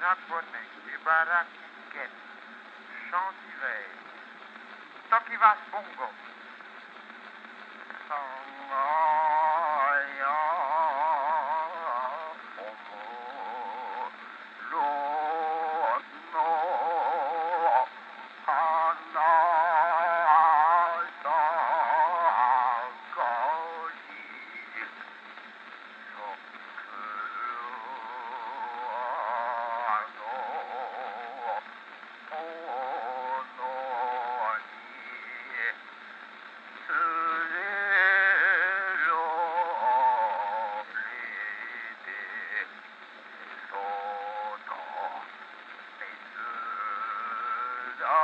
japonais,茨城県、チャンティレイ、時はボンゴ。さがやおもろの花さがりそくあのおのにつれろれでそうとめずら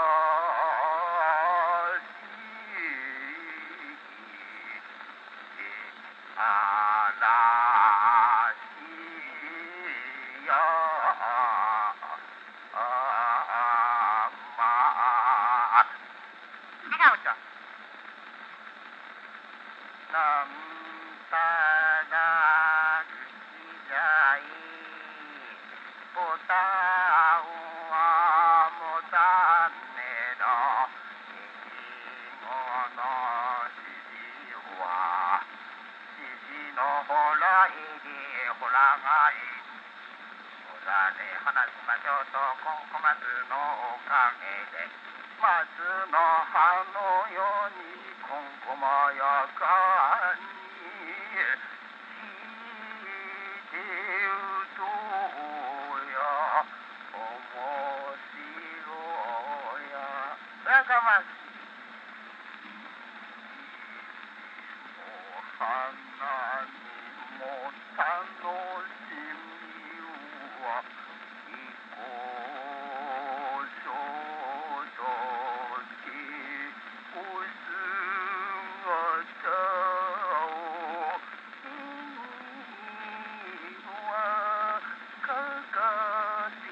しいあらしやあま違うとなんたら口じゃいボタンはもたねのいちごのしはししのほらいりほらがいほらで話しましょうと小松のおかげで松の葉のようにこんこまやかに聞いてうとや面白ややかましいお花にも楽しみはいこしょときおすがたを君はかかり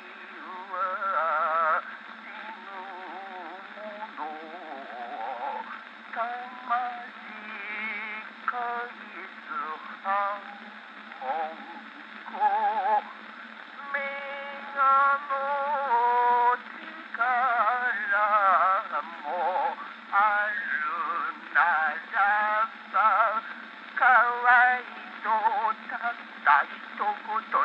は死ぬもの魂かいつはんこ目がの力もあるならばかわいとたった一言